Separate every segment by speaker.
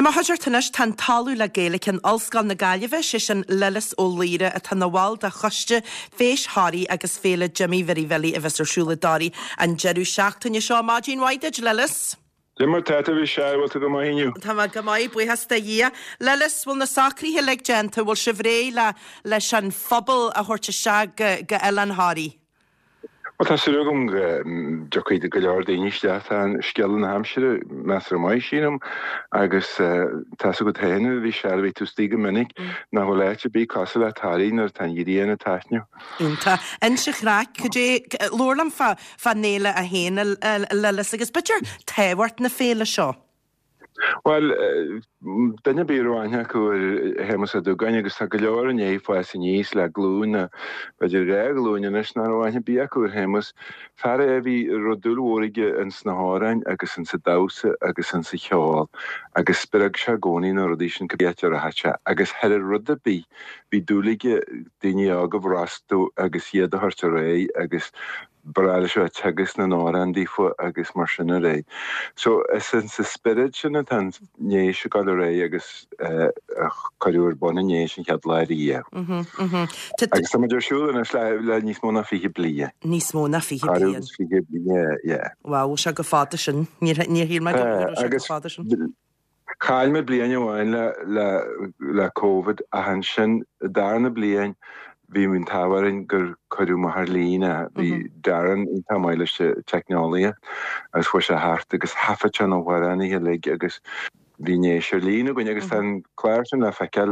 Speaker 1: Tá hajartanas tan talú le géala cin alscan na gaiileh sé sin lelas ó líre a tan bháil a choiste féis háí agus féle Jimmy Very Valley a bheitarsúla darí an jeú seachtainine seo mágin Whiteid lelas.
Speaker 2: Dimmer tata vi sé go mai inniu.
Speaker 1: Tá go mai bu hasta dhé. Lelas bhfuil na sacríthe le genta bhfuil se bhré leis an phobal a thuirte se go Ellen Harry.
Speaker 2: Wat has er om jockey de galar de instead aan skellen Hampshire master mai sínum agus tas go henne vi se vi to stige minnig na ho leitje bí castle tarí ar tan jiríana taithniu.
Speaker 1: Inta en se chraach chudé lorlam fa néile a héine lelas agus bitir tehhart na féle seo.
Speaker 2: Well, dunne bíráine go hemas a dúgaine agus tá go leor an éá san níos le glúna beidir réglúine is náhaine bí acu hemas fer a bhí rodúlhige an snárain agus an sa dasa agus an sa cheáil agus spireag se gcóí na rodí sin gobetear a haite agus head rudda bí hí dúlaige daine aga bhrastú agus iad a thuirte ré agus Barala seo tegus na nárandí fu agus mar sin a ré. So is an sa spirit sin tan nééis se gal ré agus choúir bon nééis sin chead leirí. Agus sam idirsúlan le níos móna fihi blia.
Speaker 1: Níos móna fihi blia. Wow, se go fáta sin ní hí me agus fáta sin.
Speaker 2: Chail me blian bháin le COVID a han sin darna blian vi mun tawarin gur choú mar lína vi daran in tamáileiste technólia as fu se hart agus hafachan ó warani le agus viné se lína gon agus tan klaarsen a fekel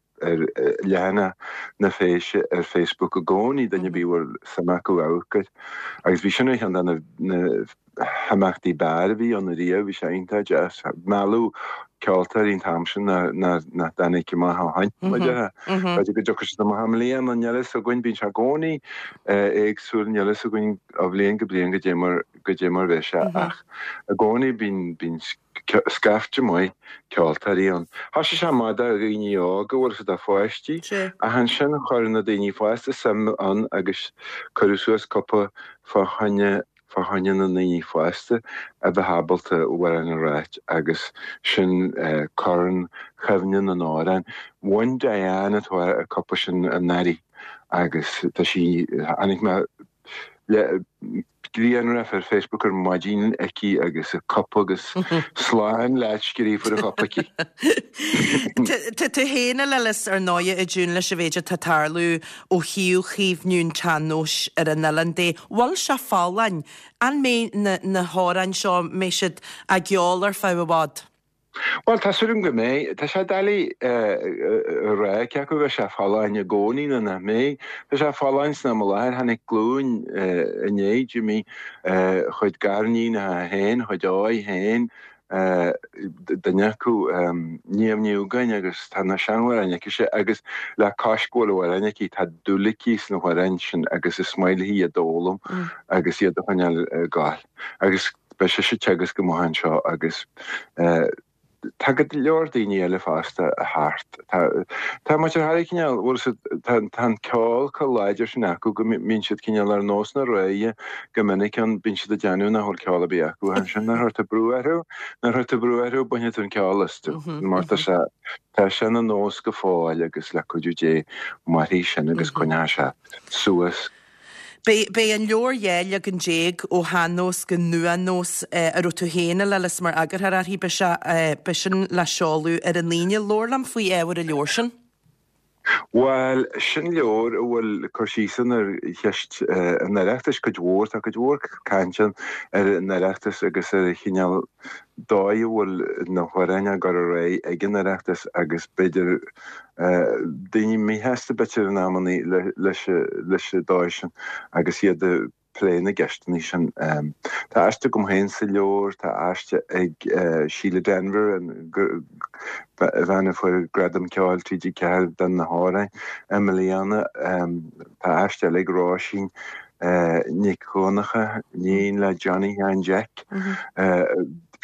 Speaker 2: lehana na féise Facebook a gcóí danne bíhar samaú ágad agus vi sinna an na hamachtí bear vi an ria vi sé einta jazz malú ceoltar ín tamsin na danig má hain go jochas na hamlíon an jelas a gin bín se gcóí éagsú jelas a gin a bblion go blion go démar bheise ach a gcóí bín scafte mai ceoltaríon. Tá se má a rií ága bhfuil se a fáistí a han sin choir na daoine fáiste sam an agus choúsuas coppa fáhanne na naí fáiste a bheit habalta bhar an ráit agus sin choran chefne na nárain. Bhain daana thuair a coppa sin a narí agus tá sí anig me Grían ra fer Facebook ar maidín eici agus a cop agus sláin leitgurí fu a coppaí.
Speaker 1: Tá héna lelas ar 9 a dún leis a bhéidir tatarlú ó hiú chiomhnún tanúis ar an Nelandé. Bhil se fálain an mé na hárain seo méisiid a geálar fábhád.
Speaker 2: Well, tá surum go mé, tá sé dalí ré ce go bheith se fálain a gcóí na mé, Tá sé fálain na mo leir hanig glún inéid mi chuid garní na héin, chuid áid héin, danneú níomhniugain agus tá na seanhhaine sé agus le cáiscóilhhaine í tá dúlaís na hhain sin agus is smailí a dólam agus iad a chuineal gáil. Agus be se tegus go mhain seo agus tá go leor daoine eile fásta a thart. Tá mu hair cineal bhfuil tan ceáil go leidir sin acu go mín siad cineal ar nós na réie go minic an bín siad a deanú na thuil ceála bí acu an sin na thuirta brúarú buine tún ceálasú. Mar tá sin na nós go fáil agus le chuidú dé marí sin agus coineá se suas.
Speaker 1: Bé an leor dhéil ag an déag ó hanós go nuanós a rotú héna lelas mar agar ar hí be sin le seáú ar an líne lórlam faoi éhar a leor sin?
Speaker 2: Well, sin leor bhfuil chusísan ar cheist an nareachtas go dúir a go dúir cantin ar nareachtas agus ar chineal dóid bhfuil na hhoraine go ré ag an nareachtas agus beidir daoine mí heasta betir an ammaní leis dáisian agus iad a pléna gestaní sin. Tá aiste gom héin sa leor, tá aiste ag Sheila Denver an bhena fuair gradam ceáil trídí ceir den na hárain. Emiliana tá aiste le ráisín Nick Conacha, níon le Johnny and Jack.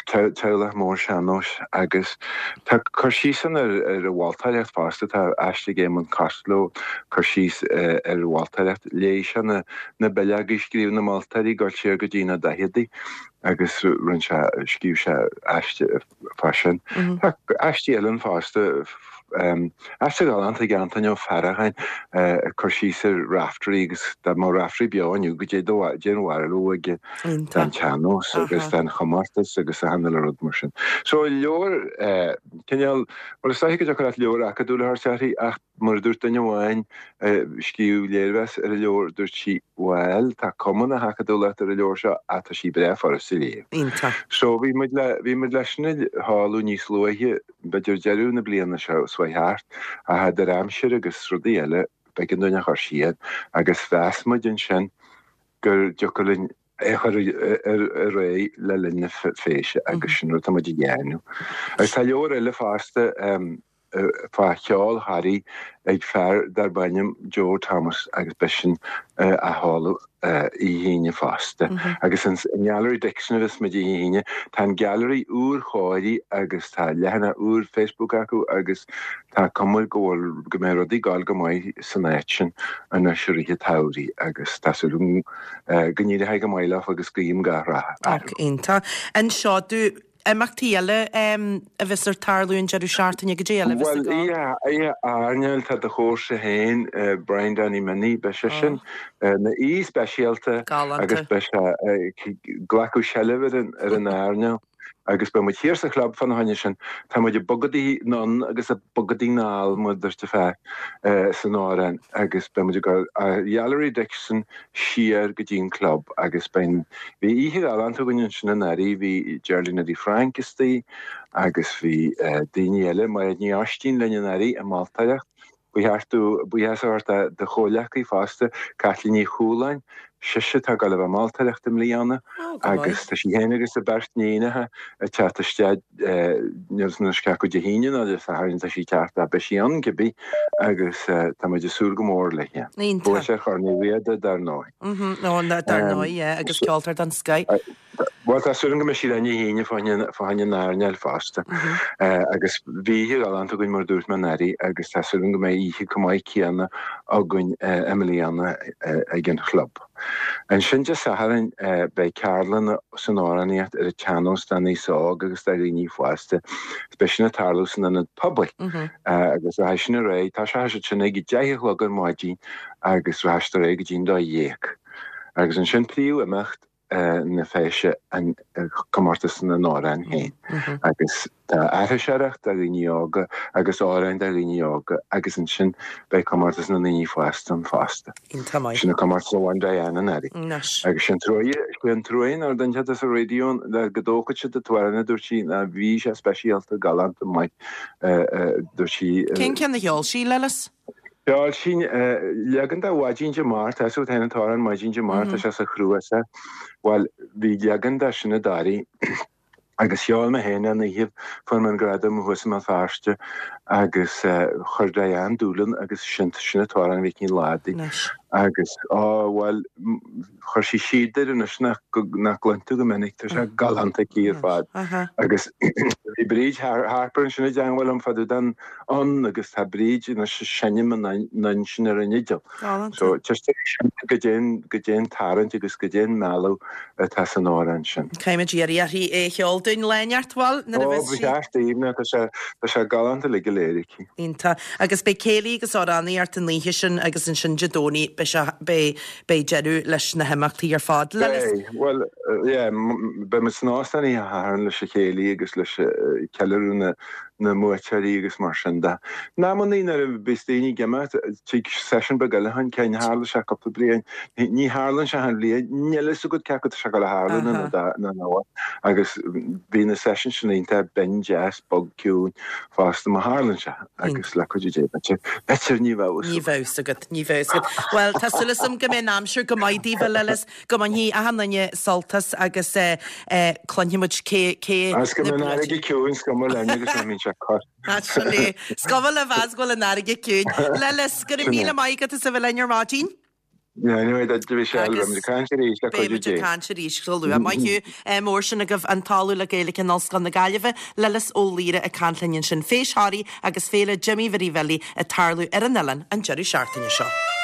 Speaker 2: teilech mór seanós agus tá chuirsísan ar a bháltailecht fásta tá eiste géman Carlo chuirsís ar bháltailecht lééis na beilegi scríb na Maltaí gur sér go dtína dahédaí agus run se scíb se eiste fasin. Tá eiste elan fásta Eiste galanta gantaineo ferrachain chuirsíar raftarí agus dá má raftarí beáinniu go dé déanhharú aige den teanós agus den chamartas agus a handal rud mar sin. So leor ceal mar sa go chu leor a dúla seí ach mar dúirt daine bháin sciú léirhes ar a leor dúirt si bhil tá cuman a hacadúla ar a leor seo a tá sí bre far a silé. So bhí mu leisna háú níos luithe beidir deú na blianana seo swaithart a had ar amsir agus rudí eile be an dúine chu siad agus bheasmuid an sin gur deolinn ar ré le linne féise agus sin ru tamid dhéanú. Agus tá leor eile fásta fá cheáil Harry ag fear dar bainnim Joe Thomas agus besin a hálu í híine fásta. Agus an gallery dictionaris me dí híine tá gallery úr cháirí agus tá lehanana úr Facebook acu agus tá cumul ggóil go mé rodí gáil go maiid san éitsin an na siúrithe tairí agus tá gníide ha go maiileh agus go im garra.
Speaker 1: Ínta. An seo dú Mactíile a bheitsar tarlún jeú seaartain go déile.
Speaker 2: Well airneil tá a chóirse héin Brian Danny Mini be sin na speisialta agus be glacu sellh ar an airneil. Agus be mu hir sa club fan haine sin tá muidir bogadí non agus a bogadí náil muidir te fe san áran agus be muidir go Gallery Dixon siar go dín club agus ben bhí ihe galanta gin sin an airí hí Geraldine Dí Frankistí agus bhí daine eile mai ní astín lenne airí a Maltailecht buheart de choleachí fásta Caitliní Chúlain siise tá gal bh Maltailecht am líana agus tá sí héanagus a bertníinethe a teatastead na sceacu de híine agus a hainn sí teart a be sí an gibí agus tá muidir súr go mór leiche. Bu sé chuirníhéad dar nóid.
Speaker 1: nó dar nóid agus ceoltar an Sky.
Speaker 2: Well tá suúm go me sí lenne híine fáine náneil fásta agus bhíhir galanta goin mar dúirt man airí agus tá suúm go mé ihe go maiid céanna a gin Emiliana ag an club. An sinse saharan bei Carlan san áraníocht ar a teanós den níosá agus a riní fásta speisina tarlúsan an public agus a sin a ré tá se sinna ag deithlugur maidí agus raiste ré go dín dá dhéic. Agus an sin príú imecht na féise an comartas na nárain héin. Agus tá airseareacht a riníoga agus árain a riníoga agus an sin bei comartas na níí fásta an fásta. Sinna comartas bhain Diana airí. Agus sin troin ar den a réún le godócha si a tuairna dúir sí na bhí sé speisialta galanta maiid dúir sí.
Speaker 1: Cén cean na heol sí lelas?
Speaker 2: Ja, sin legan a wajin jamar ta so tena taran majin jamar ta sa khruasa wal vi legan da sinna dari agus siol me héna na hif for man gradam hosma farste agus chordayan dúlan agus sinna taran vikin ladi agus wal chorsi siidir an nach glantu go menig ta galanta kir fad agus vi bridge harper sinna jangwal am fadu dan on agus ha bridge na shennim nan sinna renidel so just gején tarant agus gején malo ta san oran sin
Speaker 1: Keime géri e heol dún leartwal na
Speaker 2: bhína se galanta le goléiriki.
Speaker 1: Ínta agus be céí agus áraní art an líhi sin agus an sin jedóní be jeú leis na hemachtaí ar fád le.
Speaker 2: Well be me snáán í háan leis chéí agus leis ceúna na muteí agus mar sinda. Ná man í ar bestéine gemma tí session begalhan cein hála se cap blian ní hálan se han blian nile so go ce se go hálan na ná agus bhína session sin ínta ben jazz bogún fásta a hálan se agus le chuidir betir ní
Speaker 1: agad. Well tá sulasam go mé námsir go maidí lelas go man hí a hanne saltas agus clonhimuid cé
Speaker 2: As go aige ciún go le agus mín se chu.
Speaker 1: Scofal a bhas goil an aige cún. Lelas gur míle maigad a sa bhfuil lear mátín? rísú a maiú mór sin a goh an talú le géala an oscan na gaiileh lelas ó líre a canlainn sin féisthí agus féle Jimmy Veriveli a tarlú ar an Ellen an Jerry Shartainine seo.